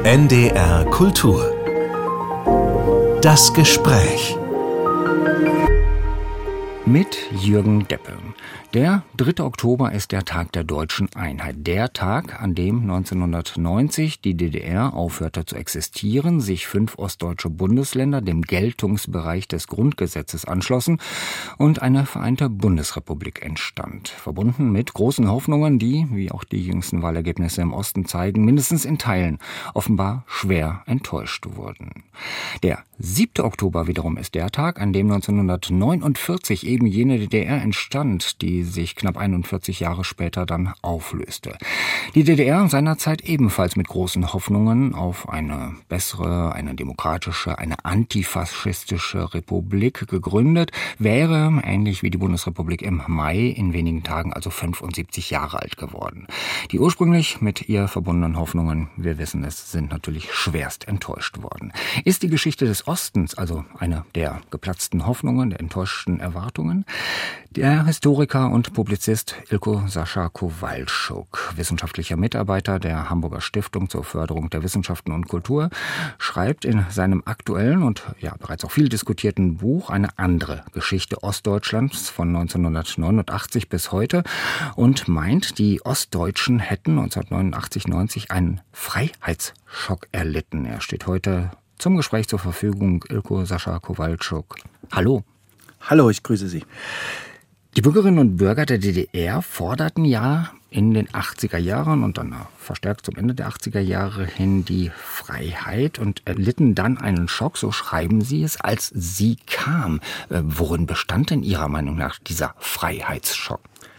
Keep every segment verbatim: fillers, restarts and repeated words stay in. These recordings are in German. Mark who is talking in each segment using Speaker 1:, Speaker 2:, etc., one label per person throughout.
Speaker 1: N D R Kultur. Das Gespräch.
Speaker 2: Mit Jürgen Deppe. Der dritte Oktober ist der Tag der deutschen Einheit. Der Tag, an dem neunzehnhundertneunzig die D D R aufhörte zu existieren, sich fünf ostdeutsche Bundesländer dem Geltungsbereich des Grundgesetzes anschlossen und eine vereinte Bundesrepublik entstand. Verbunden mit großen Hoffnungen, die, wie auch die jüngsten Wahlergebnisse im Osten zeigen, mindestens in Teilen offenbar schwer enttäuscht wurden. Der siebte Oktober wiederum ist der Tag, an dem neunzehnhundertneunundvierzig eben jene D D R entstand, die sich knapp einundvierzig Jahre später dann auflöste. Die D D R seinerzeit ebenfalls mit großen Hoffnungen auf eine bessere, eine demokratische, eine antifaschistische Republik gegründet, wäre, ähnlich wie die Bundesrepublik im Mai, in wenigen Tagen also fünfundsiebzig Jahre alt geworden. Die ursprünglich mit ihr verbundenen Hoffnungen, wir wissen es, sind natürlich schwerst enttäuscht worden. Ist die Geschichte des Ostens also eine der geplatzten Hoffnungen, der enttäuschten Erwartungen? Der Historiker und Publizist Ilko Sascha Kowalczuk, wissenschaftlicher Mitarbeiter der Hamburger Stiftung zur Förderung der Wissenschaften und Kultur, schreibt in seinem aktuellen und ja bereits auch viel diskutierten Buch eine andere Geschichte Ostdeutschlands von neunzehnhundertneunundachtzig bis heute und meint, die Ostdeutschen hätten neunzehnhundertneunundachtzig neunzig einen Freiheitsschock erlitten. Er steht heute zum Gespräch zur Verfügung. Ilko Sascha Kowalczuk. Hallo.
Speaker 3: Hallo, ich grüße Sie.
Speaker 2: Die Bürgerinnen und Bürger der D D R forderten ja in den achtziger Jahren und dann verstärkt zum Ende der achtziger Jahre hin die Freiheit und erlitten dann einen Schock, so schreiben Sie es, als sie kam. Worin bestand denn Ihrer Meinung nach dieser Freiheitsschock?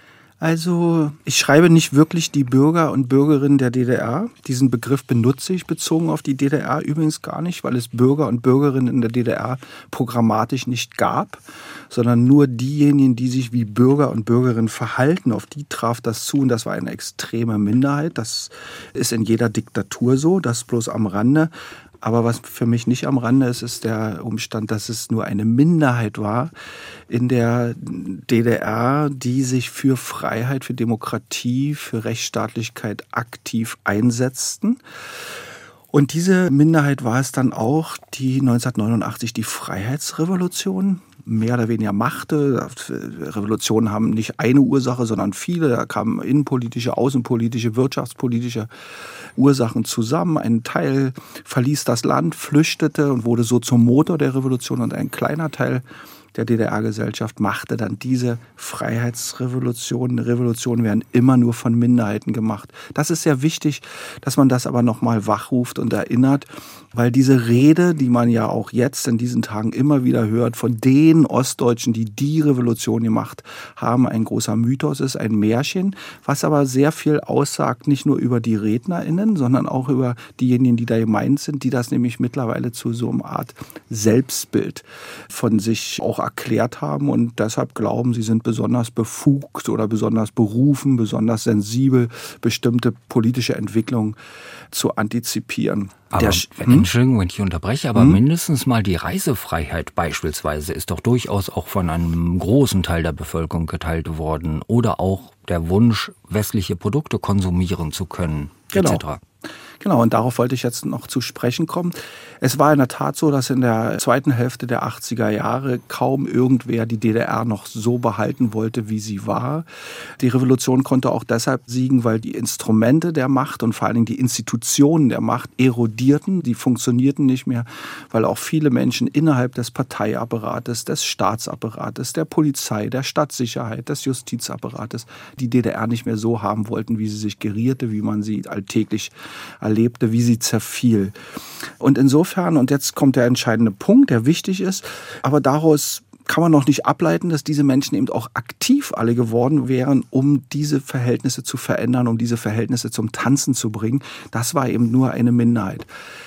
Speaker 3: Also ich schreibe nicht wirklich die Bürger und Bürgerinnen der D D R. Diesen Begriff benutze ich bezogen auf die D D R übrigens gar nicht, weil es Bürger und Bürgerinnen in der D D R programmatisch nicht gab, sondern nur diejenigen, die sich wie Bürger und Bürgerinnen verhalten. Auf die traf das zu und das war eine extreme Minderheit. Das ist in jeder Diktatur so, das bloß am Rande. Aber was für mich nicht am Rande ist, ist der Umstand, dass es nur eine Minderheit war in der D D R, die sich für Freiheit, für Demokratie, für Rechtsstaatlichkeit aktiv einsetzten. Und diese Minderheit war es dann auch, die neunzehnhundertneunundachtzig die Freiheitsrevolution mehr oder weniger machte. Revolutionen haben nicht eine Ursache, sondern viele. Da kamen innenpolitische, außenpolitische, wirtschaftspolitische Ursachen zusammen. Ein Teil verließ das Land, flüchtete und wurde so zum Motor der Revolution. Und ein kleiner Teil der D D R-Gesellschaft machte dann diese Freiheitsrevolution. Revolutionen werden immer nur von Minderheiten gemacht. Das ist sehr wichtig, dass man das aber nochmal wachruft und erinnert, weil diese Rede, die man ja auch jetzt in diesen Tagen immer wieder hört, von den Ostdeutschen, die die Revolution gemacht haben, ein großer Mythos ist, ein Märchen, was aber sehr viel aussagt, nicht nur über die RednerInnen, sondern auch über diejenigen, die da gemeint sind, die das nämlich mittlerweile zu so einer Art Selbstbild von sich auch erklärt haben und deshalb glauben, sie sind besonders befugt oder besonders berufen, besonders sensibel, bestimmte politische Entwicklungen zu antizipieren.
Speaker 2: Aber,
Speaker 3: Der,
Speaker 2: hm? Entschuldigung, wenn ich unterbreche, aber hm? mindestens mal die Reisefreiheit beispielsweise ist doch durchaus auch von einem großen Teil der Bevölkerung geteilt worden oder auch der Wunsch, westliche Produkte konsumieren zu können,
Speaker 3: genau.
Speaker 2: et cetera.
Speaker 3: Genau, und darauf wollte ich jetzt noch zu sprechen kommen. Es war in der Tat so, dass in der zweiten Hälfte der achtziger Jahre kaum irgendwer die D D R noch so behalten wollte, wie sie war. Die Revolution konnte auch deshalb siegen, weil die Instrumente der Macht und vor allen Dingen die Institutionen der Macht erodierten. Die funktionierten nicht mehr, weil auch viele Menschen innerhalb des Parteiapparates, des Staatsapparates, der Polizei, der Stadtsicherheit, des Justizapparates die D D R nicht mehr so haben wollten, wie sie sich gerierte, wie man sie alltäglich erlebte, wie sie zerfiel. Und insofern, und jetzt kommt der entscheidende Punkt, der wichtig ist, aber daraus kann man noch nicht ableiten, dass diese Menschen eben auch aktiv alle geworden wären, um diese Verhältnisse zu verändern, um diese Verhältnisse zum Tanzen zu bringen. Das war eben nur eine Minderheit.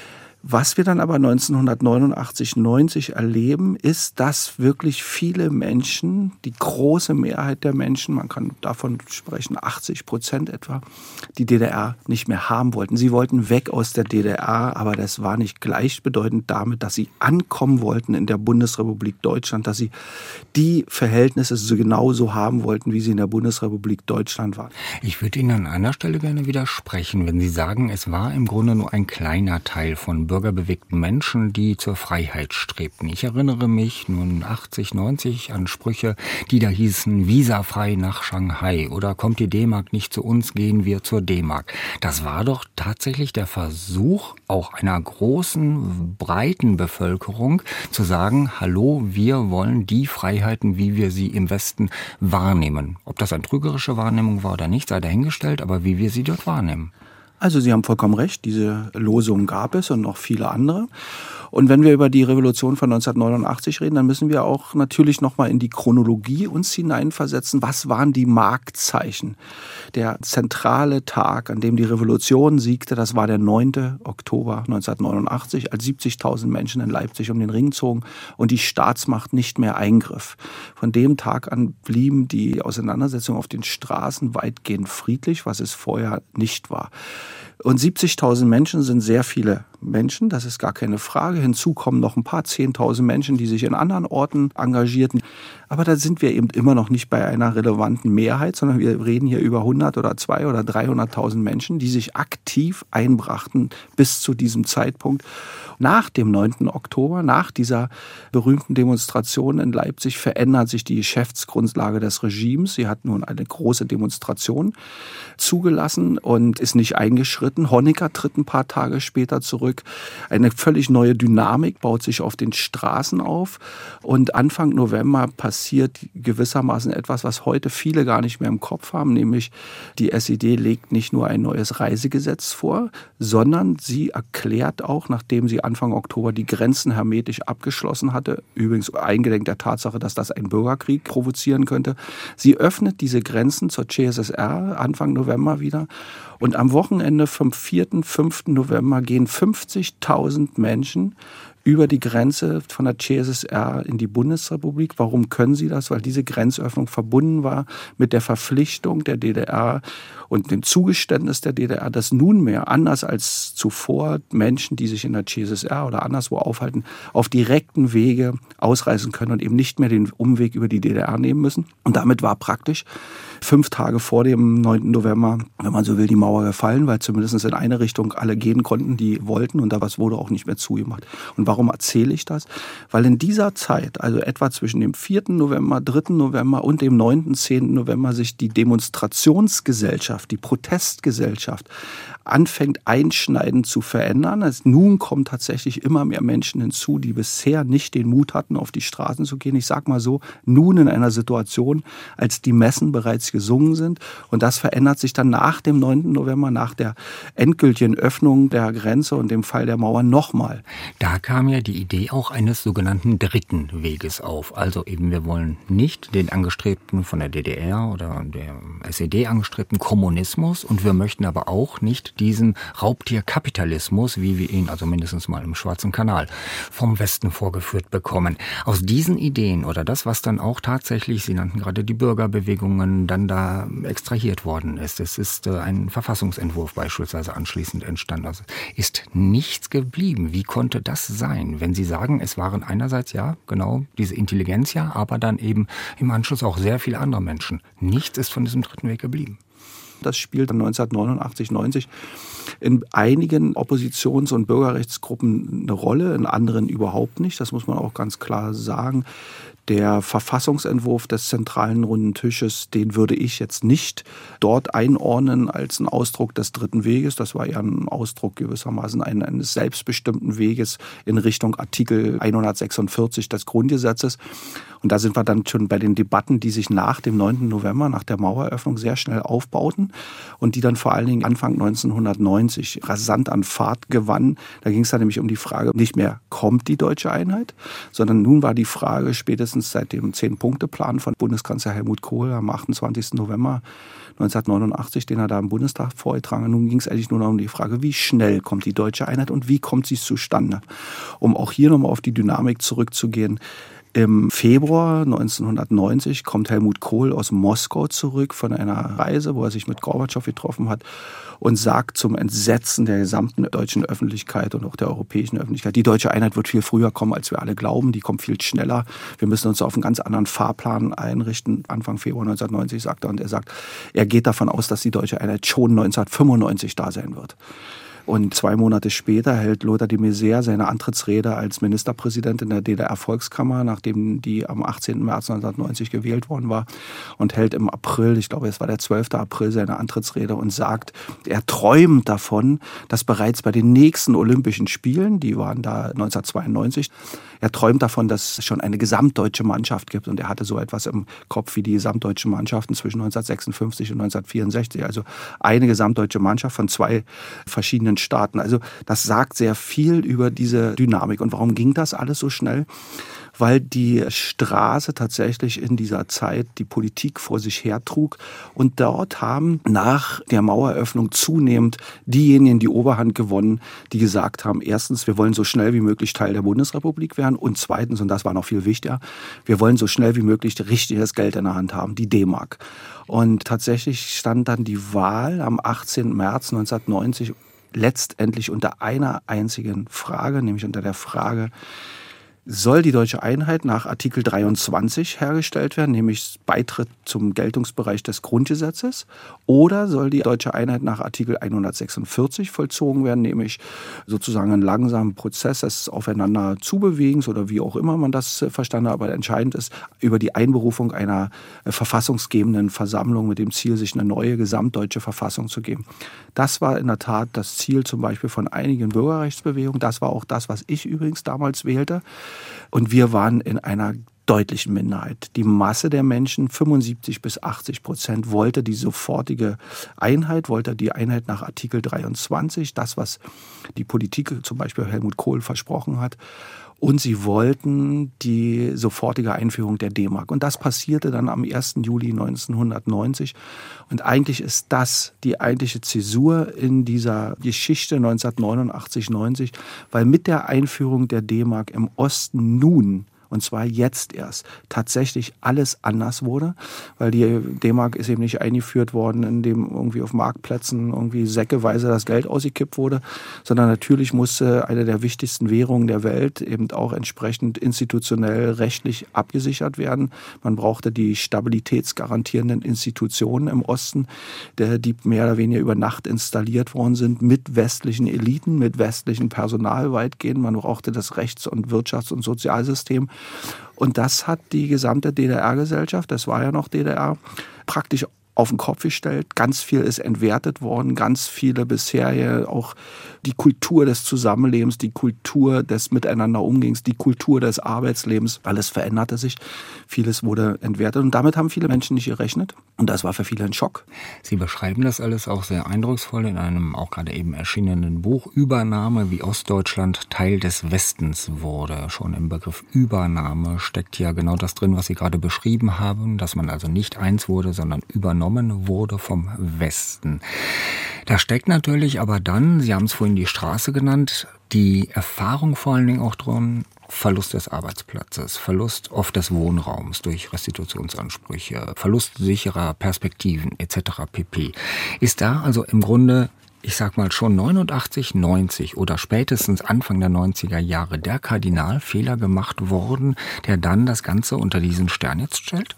Speaker 3: Was wir dann aber neunzehnhundertneunundachtzig, neunzig erleben, ist, dass wirklich viele Menschen, die große Mehrheit der Menschen, man kann davon sprechen, achtzig Prozent etwa, die D D R nicht mehr haben wollten. Sie wollten weg aus der D D R, aber das war nicht gleichbedeutend damit, dass sie ankommen wollten in der Bundesrepublik Deutschland, dass sie die Verhältnisse so genauso haben wollten, wie sie in der Bundesrepublik Deutschland waren.
Speaker 2: Ich würde Ihnen an einer Stelle gerne widersprechen, wenn Sie sagen, es war im Grunde nur ein kleiner Teil von bürgerbewegten Menschen, die zur Freiheit strebten. Ich erinnere mich nun achtzig, neunzig an Sprüche, die da hießen, visafrei nach Shanghai oder kommt die D-Mark nicht zu uns, gehen wir zur D-Mark. Das war doch tatsächlich der Versuch, auch einer großen, breiten Bevölkerung zu sagen, hallo, wir wollen die Freiheiten, wie wir sie im Westen wahrnehmen. Ob das eine trügerische Wahrnehmung war oder nicht, sei dahingestellt, aber wie wir sie dort wahrnehmen.
Speaker 3: Also Sie haben vollkommen recht, diese Losung gab es und noch viele andere. Und wenn wir über die Revolution von neunzehnhundertneunundachtzig reden, dann müssen wir auch natürlich nochmal in die Chronologie uns hineinversetzen. Was waren die Marktzeichen? Der zentrale Tag, an dem die Revolution siegte, das war der neunte Oktober neunzehnhundertneunundachtzig, als siebzigtausend Menschen in Leipzig um den Ring zogen und die Staatsmacht nicht mehr eingriff. Von dem Tag an blieben die Auseinandersetzungen auf den Straßen weitgehend friedlich, was es vorher nicht war. Und siebzigtausend Menschen sind sehr viele Menschen, das ist gar keine Frage. Hinzu kommen noch ein paar zehntausend Menschen, die sich in anderen Orten engagierten. Aber da sind wir eben immer noch nicht bei einer relevanten Mehrheit, sondern wir reden hier über hundert oder zweihunderttausend oder dreihunderttausend Menschen, die sich aktiv einbrachten bis zu diesem Zeitpunkt. Nach dem neunten Oktober, nach dieser berühmten Demonstration in Leipzig, verändert sich die Geschäftsgrundlage des Regimes. Sie hat nun eine große Demonstration zugelassen und ist nicht eingeschritten. Honecker tritt ein paar Tage später zurück. Eine völlig neue Dynamik baut sich auf den Straßen auf. Und Anfang November passiert gewissermaßen etwas, was heute viele gar nicht mehr im Kopf haben, nämlich die S E D legt nicht nur ein neues Reisegesetz vor, sondern sie erklärt auch, nachdem sie Anfang Oktober die Grenzen hermetisch abgeschlossen hatte, übrigens eingedenk der Tatsache, dass das einen Bürgerkrieg provozieren könnte, sie öffnet diese Grenzen zur C S S R Anfang November wieder. Und am Wochenende vom vierten, fünften November gehen fünfzigtausend Menschen über die Grenze von der C S S R in die Bundesrepublik. Warum können sie das? Weil diese Grenzöffnung verbunden war mit der Verpflichtung der D D R und dem Zugeständnis der D D R, dass nunmehr, anders als zuvor, Menschen, die sich in der C S S R oder anderswo aufhalten, auf direkten Wege ausreisen können und eben nicht mehr den Umweg über die D D R nehmen müssen. Und damit war praktisch fünf Tage vor dem neunten November, wenn man so will, die Mauer gefallen, weil zumindest in eine Richtung alle gehen konnten, die wollten, und da was wurde auch nicht mehr zugemacht. Und warum erzähle ich das? Weil in dieser Zeit, also etwa zwischen dem vierten November, dritten November und dem neunten, zehnten November, sich die Demonstrationsgesellschaft, die Protestgesellschaft anfängt einschneidend zu verändern. Also nun kommen tatsächlich immer mehr Menschen hinzu, die bisher nicht den Mut hatten, auf die Straßen zu gehen. Ich sage mal so, nun in einer Situation, als die Messen bereits gesungen sind. Und das verändert sich dann nach dem neunten November, nach der endgültigen Öffnung der Grenze und dem Fall der Mauer nochmal.
Speaker 2: Da kam ja die Idee auch eines sogenannten dritten Weges auf. Also eben, wir wollen nicht den angestrebten von der D D R oder der S E D angestrebten Kommunismus, und wir möchten aber auch nicht diesen Raubtierkapitalismus, wie wir ihn also mindestens mal im Schwarzen Kanal vom Westen vorgeführt bekommen. Aus diesen Ideen oder das, was dann auch tatsächlich, Sie nannten gerade die Bürgerbewegungen, dann da extrahiert worden ist. Es ist ein Verfassungsentwurf beispielsweise anschließend entstanden. Also ist nichts geblieben. Wie konnte das sein, wenn Sie sagen, es waren einerseits ja genau diese Intelligenz, ja, aber dann eben im Anschluss auch sehr viele andere Menschen. Nichts ist von diesem dritten Weg geblieben.
Speaker 3: Das spielt neunzehnhundertneunundachtzig, neunzig in einigen Oppositions- und Bürgerrechtsgruppen eine Rolle, in anderen überhaupt nicht. Das muss man auch ganz klar sagen. Der Verfassungsentwurf des zentralen Runden Tisches, den würde ich jetzt nicht dort einordnen als einen Ausdruck des dritten Weges. Das war ja ein Ausdruck gewissermaßen eines selbstbestimmten Weges in Richtung Artikel hundertsechsundvierzig des Grundgesetzes. Und da sind wir dann schon bei den Debatten, die sich nach dem neunten November, nach der Maueröffnung sehr schnell aufbauten. wurden und die dann vor allen Dingen Anfang neunzehnhundertneunzig rasant an Fahrt gewannen. Da ging es dann nämlich um die Frage, nicht mehr kommt die deutsche Einheit, sondern nun war die Frage spätestens seit dem Zehn-Punkte-Plan von Bundeskanzler Helmut Kohl am achtundzwanzigsten November neunzehnhundertneunundachtzig, den er da im Bundestag vorgetragen hat. Nun ging es eigentlich nur noch um die Frage, wie schnell kommt die deutsche Einheit und wie kommt sie zustande? Um auch hier nochmal auf die Dynamik zurückzugehen. Im Februar neunzehnhundertneunzig kommt Helmut Kohl aus Moskau zurück von einer Reise, wo er sich mit Gorbatschow getroffen hat und sagt zum Entsetzen der gesamten deutschen Öffentlichkeit und auch der europäischen Öffentlichkeit, die deutsche Einheit wird viel früher kommen, als wir alle glauben, die kommt viel schneller. Wir müssen uns auf einen ganz anderen Fahrplan einrichten. Anfang Februar neunzehnhundertneunzig sagt er, und er sagt, er geht davon aus, dass die deutsche Einheit schon neunzehnhundertfünfundneunzig da sein wird. Und zwei Monate später hält Lothar de Maizière seine Antrittsrede als Ministerpräsident in der D D R-Volkskammer, nachdem die am achtzehnten März neunzehnhundertneunzig gewählt worden war, und hält im April, ich glaube es war der zwölften April, seine Antrittsrede und sagt, er träumt davon, dass bereits bei den nächsten Olympischen Spielen, die waren da neunzehnhundertzweiundneunzig, er träumt davon, dass es schon eine gesamtdeutsche Mannschaft gibt, und er hatte so etwas im Kopf wie die gesamtdeutschen Mannschaften zwischen neunzehnhundertsechsundfünfzig und neunzehnhundertvierundsechzig, also eine gesamtdeutsche Mannschaft von zwei verschiedenen Staaten. Also das sagt sehr viel über diese Dynamik. Und warum ging das alles so schnell? Weil die Straße tatsächlich in dieser Zeit die Politik vor sich hertrug. Und dort haben nach der Maueröffnung zunehmend diejenigen die Oberhand gewonnen, die gesagt haben, erstens, wir wollen so schnell wie möglich Teil der Bundesrepublik werden, und zweitens, und das war noch viel wichtiger, wir wollen so schnell wie möglich richtiges Geld in der Hand haben, die D-Mark. Und tatsächlich stand dann die Wahl am achtzehnten März neunzehnhundertneunzig letztendlich unter einer einzigen Frage, nämlich unter der Frage, soll die deutsche Einheit nach Artikel dreiundzwanzig hergestellt werden, nämlich Beitritt zum Geltungsbereich des Grundgesetzes, oder soll die deutsche Einheit nach Artikel hundertsechsundvierzig vollzogen werden, nämlich sozusagen einen langsamen Prozess des Aufeinander Zubewegens oder wie auch immer man das verstanden hat, aber entscheidend ist, über die Einberufung einer verfassungsgebenden Versammlung mit dem Ziel, sich eine neue gesamtdeutsche Verfassung zu geben. Das war in der Tat das Ziel zum Beispiel von einigen Bürgerrechtsbewegungen. Das war auch das, was ich übrigens damals wählte. Und wir waren in einer deutlichen Minderheit. Die Masse der Menschen, fünfundsiebzig bis achtzig Prozent, wollte die sofortige Einheit, wollte die Einheit nach Artikel dreiundzwanzig, das, was die Politik, zum Beispiel Helmut Kohl, versprochen hat. Und sie wollten die sofortige Einführung der D-Mark. Und das passierte dann am ersten Juli neunzehnhundertneunzig. Und eigentlich ist das die eigentliche Zäsur in dieser Geschichte neunzehnhundertneunundachtzig neunzig, weil mit der Einführung der D-Mark im Osten nun, und zwar jetzt erst, tatsächlich alles anders wurde, weil die D-Mark ist eben nicht eingeführt worden, indem irgendwie auf Marktplätzen irgendwie säckeweise das Geld ausgekippt wurde, sondern natürlich musste eine der wichtigsten Währungen der Welt eben auch entsprechend institutionell rechtlich abgesichert werden. Man brauchte die stabilitätsgarantierenden Institutionen im Osten, die mehr oder weniger über Nacht installiert worden sind, mit westlichen Eliten, mit westlichem Personal weitgehend. Man brauchte das Rechts- und Wirtschafts- und Sozialsystem. Und das hat die gesamte D D R-Gesellschaft, das war ja noch D D R, praktisch auf den Kopf gestellt. Ganz viel ist entwertet worden, ganz viele bisher ja auch die Kultur des Zusammenlebens, die Kultur des Miteinanderumgangs, die Kultur des Arbeitslebens, alles veränderte sich. Vieles wurde entwertet und damit haben viele Menschen nicht gerechnet. Und das war für viele ein Schock.
Speaker 2: Sie beschreiben das alles auch sehr eindrucksvoll in einem auch gerade eben erschienenen Buch Übernahme, wie Ostdeutschland Teil des Westens wurde. Schon im Begriff Übernahme steckt ja genau das drin, was Sie gerade beschrieben haben, dass man also nicht eins wurde, sondern übernommen wurde vom Westen. Da steckt natürlich aber dann, Sie haben es vorhin die Straße genannt, die Erfahrung vor allen Dingen auch drin, Verlust des Arbeitsplatzes, Verlust oft des Wohnraums durch Restitutionsansprüche, Verlust sicherer Perspektiven et cetera pp. Ist da also im Grunde, ich sag mal schon neunundachtzig, neunzig oder spätestens Anfang der neunziger Jahre der Kardinalfehler gemacht worden, der dann das Ganze unter diesen Stern jetzt stellt?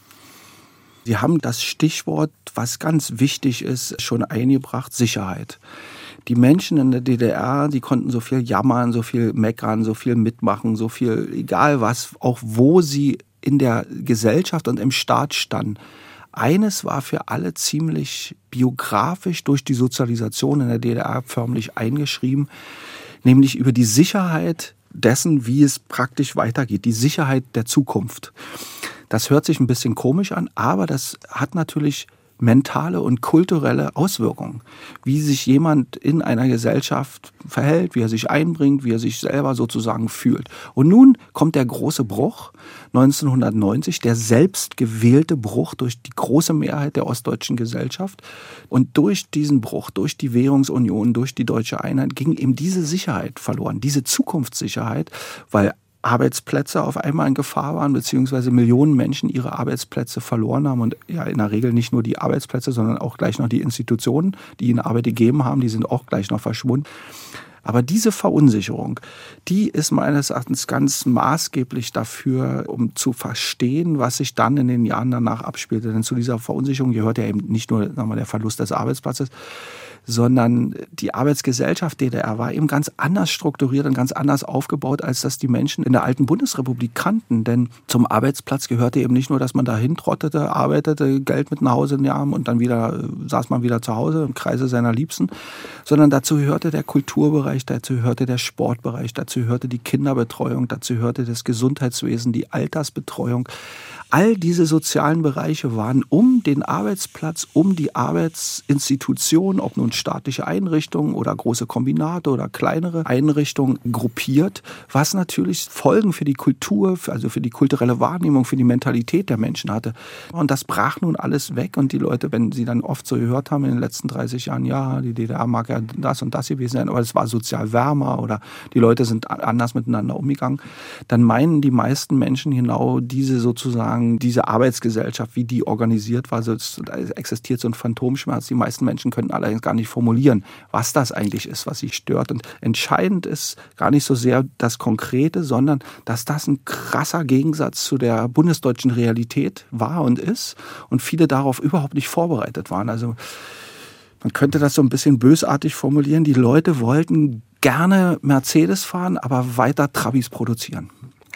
Speaker 3: Sie haben das Stichwort, was ganz wichtig ist, schon eingebracht, Sicherheit. Die Menschen in der D D R, die konnten so viel jammern, so viel meckern, so viel mitmachen, so viel, egal was, auch wo sie in der Gesellschaft und im Staat standen. Eines war für alle ziemlich biografisch durch die Sozialisation in der D D R förmlich eingeschrieben, nämlich über die Sicherheit dessen, wie es praktisch weitergeht, die Sicherheit der Zukunft. Das hört sich ein bisschen komisch an, aber das hat natürlich mentale und kulturelle Auswirkungen, wie sich jemand in einer Gesellschaft verhält, wie er sich einbringt, wie er sich selber sozusagen fühlt. Und nun kommt der große Bruch, neunzehnhundertneunzig, der selbstgewählte Bruch durch die große Mehrheit der ostdeutschen Gesellschaft. Und durch diesen Bruch, durch die Währungsunion, durch die deutsche Einheit ging eben diese Sicherheit verloren, diese Zukunftssicherheit, weil Arbeitsplätze auf einmal in Gefahr waren, beziehungsweise Millionen Menschen ihre Arbeitsplätze verloren haben und ja in der Regel nicht nur die Arbeitsplätze, sondern auch gleich noch die Institutionen, die ihnen Arbeit gegeben haben, die sind auch gleich noch verschwunden. Aber diese Verunsicherung, die ist meines Erachtens ganz maßgeblich dafür, um zu verstehen, was sich dann in den Jahren danach abspielte. Denn zu dieser Verunsicherung gehört ja eben nicht nur, sagen wir mal, der Verlust des Arbeitsplatzes, sondern die Arbeitsgesellschaft D D R war eben ganz anders strukturiert und ganz anders aufgebaut, als das die Menschen in der alten Bundesrepublik kannten. Denn zum Arbeitsplatz gehörte eben nicht nur, dass man dahin trottete, arbeitete, Geld mit nach Hause nahm und dann wieder saß man wieder zu Hause im Kreise seiner Liebsten, sondern dazu gehörte der Kulturbereich, dazu gehörte der Sportbereich, dazu gehörte die Kinderbetreuung, dazu gehörte das Gesundheitswesen, die Altersbetreuung. All diese sozialen Bereiche waren um den Arbeitsplatz, um die Arbeitsinstitution, ob nun staatliche Einrichtungen oder große Kombinate oder kleinere Einrichtungen gruppiert, was natürlich Folgen für die Kultur, also für die kulturelle Wahrnehmung, für die Mentalität der Menschen hatte. Und das brach nun alles weg und die Leute, wenn sie dann oft so gehört haben in den letzten dreißig Jahren, ja, die D D R mag ja das und das gewesen sein, aber es war sozial wärmer oder die Leute sind anders miteinander umgegangen, dann meinen die meisten Menschen genau diese sozusagen diese Arbeitsgesellschaft, wie die organisiert war, also es existiert so ein Phantomschmerz. Die meisten Menschen können allerdings gar nicht formulieren, was das eigentlich ist, was sie stört. Und entscheidend ist gar nicht so sehr das Konkrete, sondern dass das ein krasser Gegensatz zu der bundesdeutschen Realität war und ist und viele darauf überhaupt nicht vorbereitet waren. Also man könnte das so ein bisschen bösartig formulieren. Die Leute wollten gerne Mercedes fahren, aber weiter Trabis produzieren.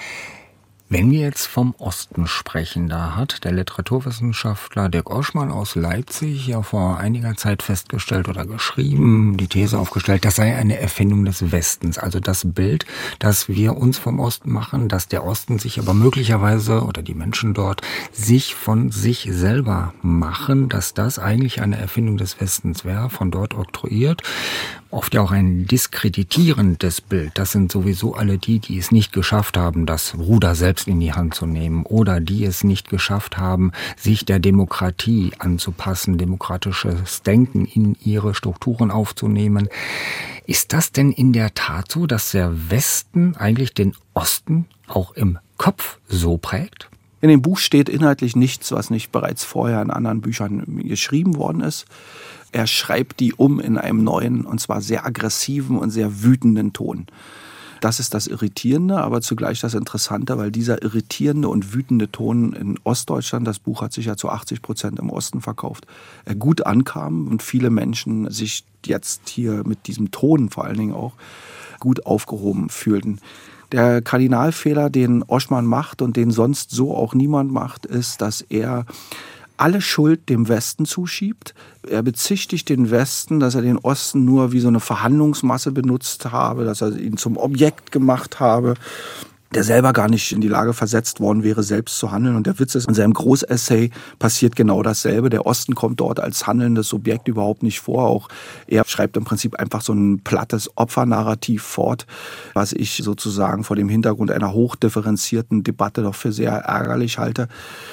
Speaker 2: Wenn wir jetzt vom Osten sprechen, da hat der Literaturwissenschaftler Dirk Oschmann aus Leipzig ja vor einiger Zeit festgestellt oder geschrieben, die These aufgestellt, das sei eine Erfindung des Westens. Also das Bild, das wir uns vom Osten machen, dass der Osten sich aber möglicherweise oder die Menschen dort sich von sich selber machen, dass das eigentlich eine Erfindung des Westens wäre, von dort oktroyiert. Oft ja auch ein diskreditierendes Bild. Das sind sowieso alle die, die es nicht geschafft haben, das Ruder selbst in die Hand zu nehmen oder die es nicht geschafft haben, sich der Demokratie anzupassen, demokratisches Denken in ihre Strukturen aufzunehmen. Ist das denn in der Tat so, dass der Westen eigentlich den Osten auch im Kopf so prägt?
Speaker 3: In dem Buch steht inhaltlich nichts, was nicht bereits vorher in anderen Büchern geschrieben worden ist. Er schreibt die um in einem neuen, und zwar sehr aggressiven und sehr wütenden Ton. Das ist das Irritierende, aber zugleich das Interessante, weil dieser irritierende und wütende Ton in Ostdeutschland, das Buch hat sich ja zu achtzig Prozent im Osten verkauft, gut ankam und viele Menschen sich jetzt hier mit diesem Ton vor allen Dingen auch gut aufgehoben fühlten. Der Kardinalfehler, den Oschmann macht und den sonst so auch niemand macht, ist, dass er alle Schuld dem Westen zuschiebt. Er bezichtigt den Westen, dass er den Osten nur wie so eine Verhandlungsmasse benutzt habe, dass er ihn zum Objekt gemacht habe, der selber gar nicht in die Lage versetzt worden wäre, selbst zu handeln. Und der Witz ist, in seinem Großessay passiert genau dasselbe. Der Osten kommt dort als handelndes Subjekt überhaupt nicht vor. Auch er schreibt im Prinzip einfach so ein plattes Opfernarrativ fort, was ich sozusagen vor dem Hintergrund einer hochdifferenzierten Debatte doch für sehr ärgerlich halte.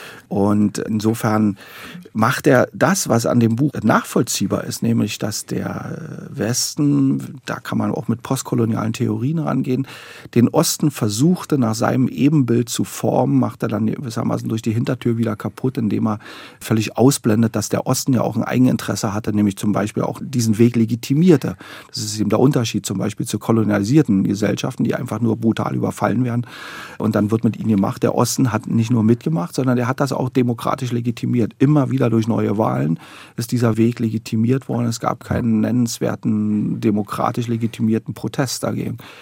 Speaker 3: Und insofern macht er das, was an dem Buch nachvollziehbar ist, nämlich, dass der Westen, da kann man auch mit postkolonialen Theorien rangehen, den Osten versuchte, nach seinem Ebenbild zu formen, macht er dann gewissermaßen durch die Hintertür wieder kaputt, indem er völlig ausblendet, dass der Osten ja auch ein Eigeninteresse hatte, nämlich zum Beispiel auch diesen Weg legitimierte. Das ist eben der Unterschied zum Beispiel zu kolonialisierten Gesellschaften, die einfach nur brutal überfallen werden und dann wird mit ihnen gemacht. Der Osten hat nicht nur mitgemacht, sondern der hat das auch demokratisch legitimiert. Immer wieder durch neue Wahlen ist dieser Weg legitimiert worden. Es gab keinen nennenswerten demokratisch legitimierten Protest dagegen.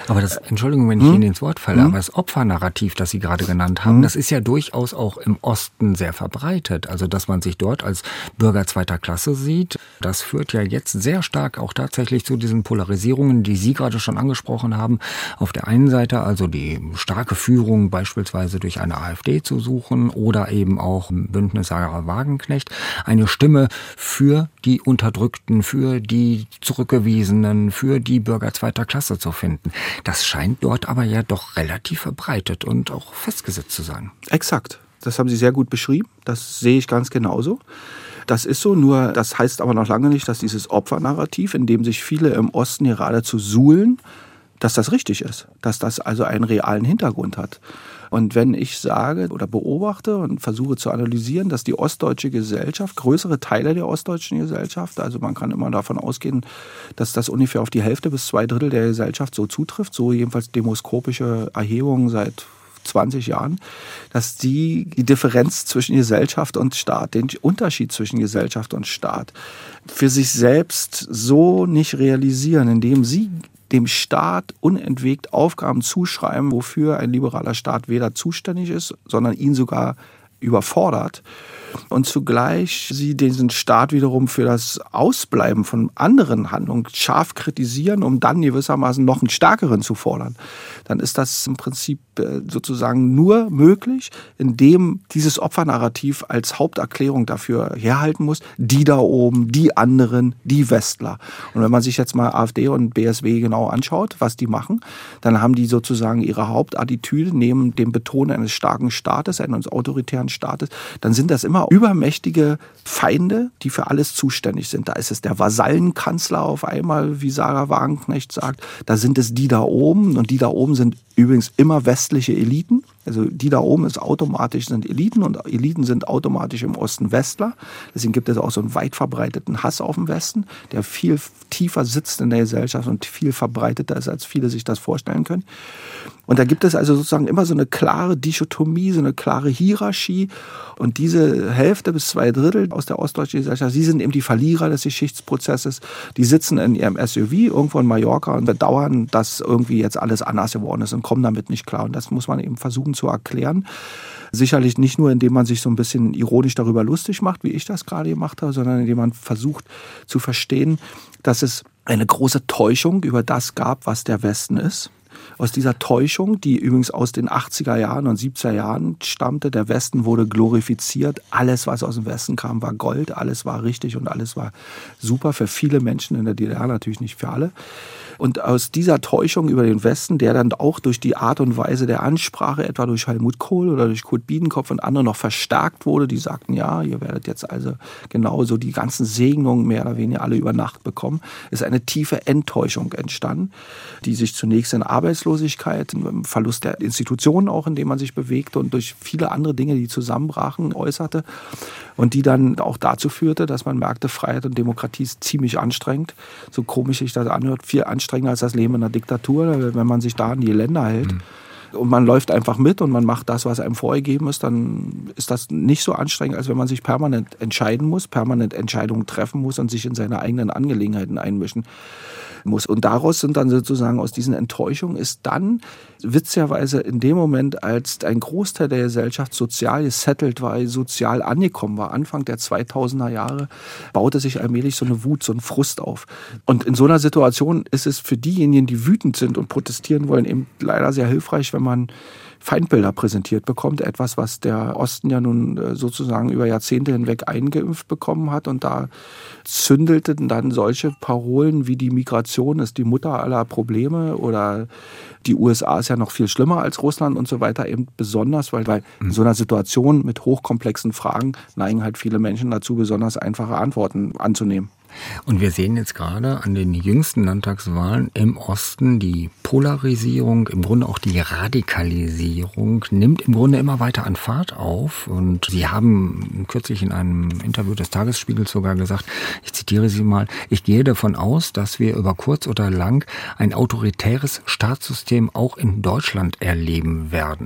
Speaker 2: Aber das, Entschuldigung, wenn ich hm? Ihnen ins Wort falle, hm? aber das Opfernarrativ, das Sie gerade genannt haben, hm? das ist ja durchaus auch im Osten sehr verbreitet. Also, dass man sich dort als Bürger zweiter Klasse sieht, das führt ja jetzt sehr stark auch tatsächlich zu diesen Polarisierungen, die Sie gerade schon angesprochen haben. Auf der einen Seite also die starke Führung beispielsweise durch eine AfD zu suchen oder eben auch Bündnis Sarah Wagenknecht, eine Stimme für die Unterdrückten, für die Zurückgewiesenen, für die Bürger zweiter Klasse zu finden. Das scheint dort aber ja doch relativ verbreitet und auch festgesetzt zu sein.
Speaker 3: Exakt. Das haben Sie sehr gut beschrieben. Das sehe ich ganz genauso. Das ist so, nur das heißt aber noch lange nicht, dass dieses Opfernarrativ, in dem sich viele im Osten geradezu suhlen, dass das richtig ist, dass das also einen realen Hintergrund hat. Und wenn ich sage oder beobachte und versuche zu analysieren, dass die ostdeutsche Gesellschaft, größere Teile der ostdeutschen Gesellschaft, also man kann immer davon ausgehen, dass das ungefähr auf die Hälfte bis zwei Drittel der Gesellschaft so zutrifft, so jedenfalls demoskopische Erhebungen seit zwanzig Jahren, dass die die Differenz zwischen Gesellschaft und Staat, den Unterschied zwischen Gesellschaft und Staat für sich selbst so nicht realisieren, indem sie dem Staat unentwegt Aufgaben zuschreiben, wofür ein liberaler Staat weder zuständig ist, sondern ihn sogar überfordert. Und zugleich sie diesen Staat wiederum für das Ausbleiben von anderen Handlungen scharf kritisieren, um dann gewissermaßen noch einen stärkeren zu fordern. Dann ist das im Prinzip sozusagen nur möglich, indem dieses Opfernarrativ als Haupterklärung dafür herhalten muss, die da oben, die anderen, die Westler. Und wenn man sich jetzt mal AfD und B S W genau anschaut, was die machen, dann haben die sozusagen ihre Hauptattitüde neben dem Betonen eines starken Staates, eines autoritären Staates, dann sind das immer übermächtige Feinde, die für alles zuständig sind. Da ist es der Vasallenkanzler auf einmal, wie Sarah Wagenknecht sagt. Da sind es die da oben und die da oben sind übrigens immer westliche Eliten. Also die da oben ist automatisch sind Eliten und Eliten sind automatisch im Osten Westler. Deswegen gibt es auch so einen weit verbreiteten Hass auf den Westen, der viel tiefer sitzt in der Gesellschaft und viel verbreiteter ist, als viele sich das vorstellen können. Und da gibt es also sozusagen immer so eine klare Dichotomie, so eine klare Hierarchie. Und diese Hälfte bis zwei Drittel aus der ostdeutschen Gesellschaft, sie sind eben die Verlierer des Geschichtsprozesses. Die sitzen in ihrem S U V irgendwo in Mallorca und bedauern, dass irgendwie jetzt alles anders geworden ist und kommen damit nicht klar. Und das muss man eben versuchen zu erklären. Sicherlich nicht nur, indem man sich so ein bisschen ironisch darüber lustig macht, wie ich das gerade gemacht habe, sondern indem man versucht zu verstehen, dass es eine große Täuschung über das gab, was der Westen ist. Aus dieser Täuschung, die übrigens aus den achtziger Jahren und siebziger Jahren stammte, der Westen wurde glorifiziert. Alles, was aus dem Westen kam, war Gold. Alles war richtig und alles war super für viele Menschen in der D D R, natürlich nicht für alle. Und aus dieser Täuschung über den Westen, der dann auch durch die Art und Weise der Ansprache, etwa durch Helmut Kohl oder durch Kurt Biedenkopf und andere noch verstärkt wurde, die sagten, ja, ihr werdet jetzt also genauso die ganzen Segnungen mehr oder weniger alle über Nacht bekommen, ist eine tiefe Enttäuschung entstanden, die sich zunächst in Arbeitslosigkeit, im Verlust der Institutionen auch, in denen man sich bewegte und durch viele andere Dinge, die zusammenbrachen, äußerte und die dann auch dazu führte, dass man merkte, Freiheit und Demokratie ist ziemlich anstrengend, so komisch sich das anhört, viel anstrengender als das Leben in einer Diktatur, wenn man sich da an die Länder hält. Mhm. Und man läuft einfach mit und man macht das, was einem vorgegeben ist, dann ist das nicht so anstrengend, als wenn man sich permanent entscheiden muss, permanent Entscheidungen treffen muss und sich in seine eigenen Angelegenheiten einmischen muss. Und daraus sind dann sozusagen aus diesen Enttäuschungen ist dann witzigerweise in dem Moment, als ein Großteil der Gesellschaft sozial gesettelt war, sozial angekommen war, Anfang der zweitausender Jahre, baute sich allmählich so eine Wut, so ein Frust auf. Und in so einer Situation ist es für diejenigen, die wütend sind und protestieren wollen, eben leider sehr hilfreich, wenn man Feindbilder präsentiert bekommt, etwas, was der Osten ja nun sozusagen über Jahrzehnte hinweg eingeimpft bekommen hat. Und da zündelten dann solche Parolen wie die Migration ist die Mutter aller Probleme oder die U S A ist ja noch viel schlimmer als Russland und so weiter, eben besonders, weil, weil in so einer Situation mit hochkomplexen Fragen neigen halt viele Menschen dazu, besonders einfache Antworten anzunehmen.
Speaker 2: Und wir sehen jetzt gerade an den jüngsten Landtagswahlen im Osten die Polarisierung, im Grunde auch die Radikalisierung, nimmt im Grunde immer weiter an Fahrt auf. Und Sie haben kürzlich in einem Interview des Tagesspiegels sogar gesagt, ich zitiere Sie mal, ich gehe davon aus, dass wir über kurz oder lang ein autoritäres Staatssystem auch in Deutschland erleben werden.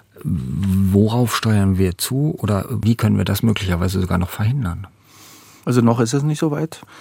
Speaker 2: Worauf steuern wir zu oder wie können wir das möglicherweise sogar noch verhindern?
Speaker 3: Also noch ist es nicht so weit.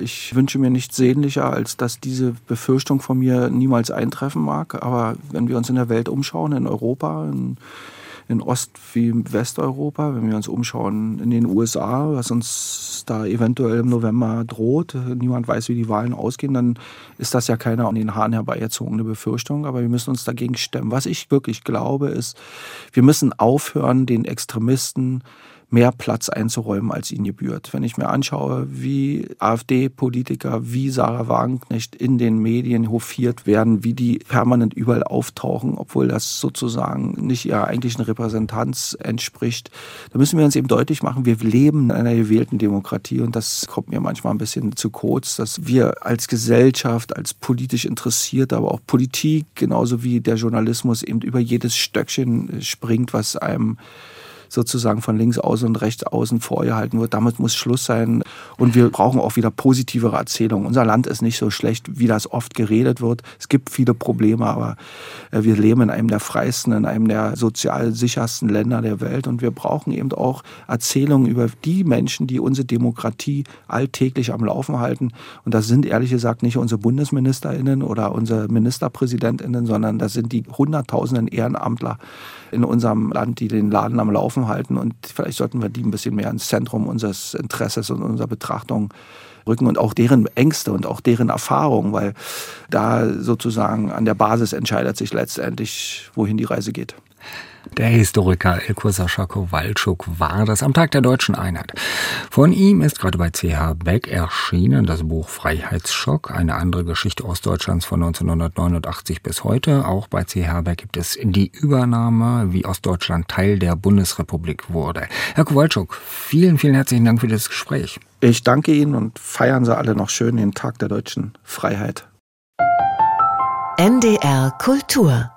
Speaker 3: Ich wünsche mir nichts sehnlicher, als dass diese Befürchtung von mir niemals eintreffen mag. Aber wenn wir uns in der Welt umschauen, in Europa, in, in Ost- wie Westeuropa, wenn wir uns umschauen in den U S A, was uns da eventuell im November droht, niemand weiß, wie die Wahlen ausgehen, dann ist das ja keine an den Haaren herbeigezogene Befürchtung. Aber wir müssen uns dagegen stemmen. Was ich wirklich glaube, ist, wir müssen aufhören, den Extremisten mehr Platz einzuräumen, als ihnen gebührt. Wenn ich mir anschaue, wie AfD-Politiker wie Sarah Wagenknecht in den Medien hofiert werden, wie die permanent überall auftauchen, obwohl das sozusagen nicht ihrer eigentlichen Repräsentanz entspricht, da müssen wir uns eben deutlich machen, wir leben in einer gewählten Demokratie und das kommt mir manchmal ein bisschen zu kurz, dass wir als Gesellschaft, als politisch Interessierte, aber auch Politik, genauso wie der Journalismus eben über jedes Stöckchen springt, was einem sozusagen von links außen und rechts außen vorgehalten wird. Damit muss Schluss sein. Und wir brauchen auch wieder positivere Erzählungen. Unser Land ist nicht so schlecht, wie das oft geredet wird. Es gibt viele Probleme, aber wir leben in einem der freiesten, in einem der sozial sichersten Länder der Welt. Und wir brauchen eben auch Erzählungen über die Menschen, die unsere Demokratie alltäglich am Laufen halten. Und das sind ehrlich gesagt nicht unsere BundesministerInnen oder unsere MinisterpräsidentInnen, sondern das sind die hunderttausenden Ehrenamtler in unserem Land, die den Laden am Laufen halten. Und vielleicht sollten wir die ein bisschen mehr ins Zentrum unseres Interesses und unserer Betrachtung rücken und auch deren Ängste und auch deren Erfahrungen, weil da sozusagen an der Basis entscheidet sich letztendlich, wohin die Reise geht.
Speaker 2: Der Historiker Ilko Sascha Kowalczuk war das am Tag der Deutschen Einheit. Von ihm ist gerade bei C H Beck erschienen das Buch Freiheitsschock, eine andere Geschichte Ostdeutschlands von neunzehnhundertneunundachtzig bis heute. Auch bei C H Beck gibt es die Übernahme, wie Ostdeutschland Teil der Bundesrepublik wurde. Herr Kowalczuk, vielen, vielen herzlichen Dank für das Gespräch.
Speaker 3: Ich danke Ihnen und feiern Sie alle noch schön den Tag der deutschen Freiheit.
Speaker 1: N D R Kultur